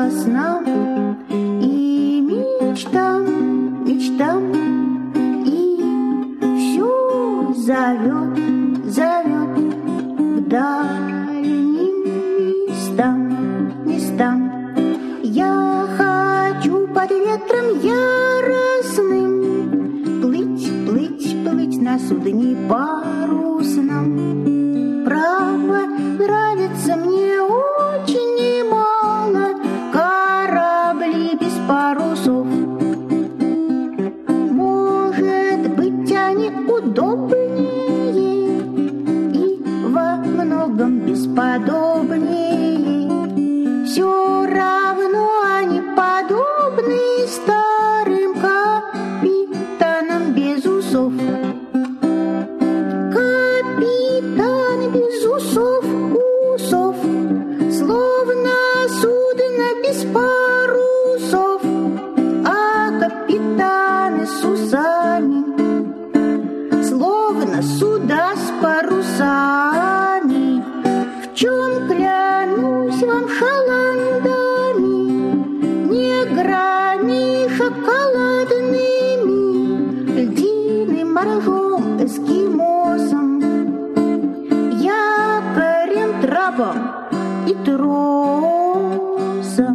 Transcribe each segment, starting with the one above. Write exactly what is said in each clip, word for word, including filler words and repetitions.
снам и мечтам, мечтам, и все зовет, зовет к дальним местам, местам. Я хочу под ветром яростным плыть, плыть, плыть на судне парусном. Право, нравится мне очень немало корабли без парусов. Может быть, они удобнее и во многом бесподобнее. Все равно они подобны старым капитанам без усов. Капитан без усов, усов, словно судно без парусов, а капитаны с усами, словно суда с парусами. В чем клянусь вам шаландами, неграми шоколадными, льдиным моржом, эскимосом, якорем, трапом и тросом.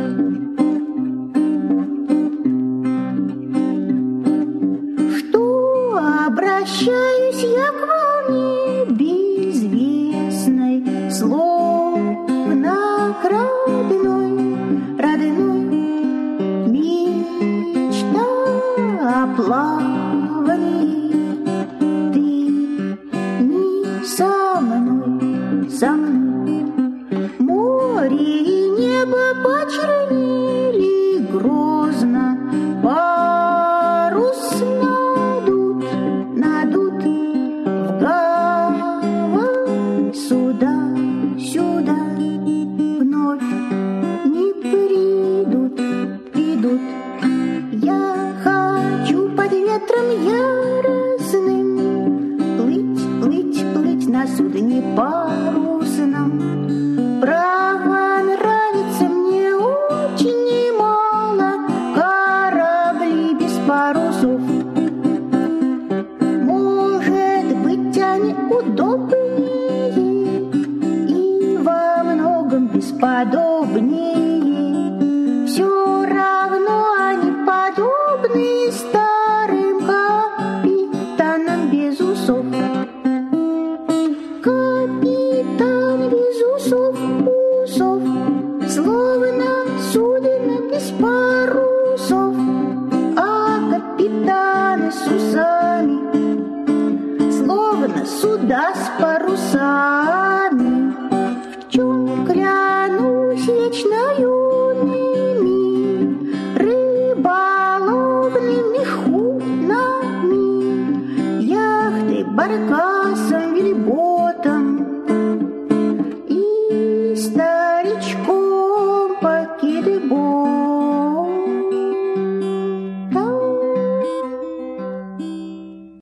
Что обращаюсь я к волне безвестной, словно к родной, родной, мечта о плавании. Ты не со мной, со мной. Море и небо почернели грозно, парус надут, надут в гавань сюда, сюда. Вновь не придут, придут. Я хочу под ветром яростным плыть, плыть, плыть на судне парусном. Право, нравится мне очень немало корабли без парусов. Может быть, они удобнее и во многом бесподобнее.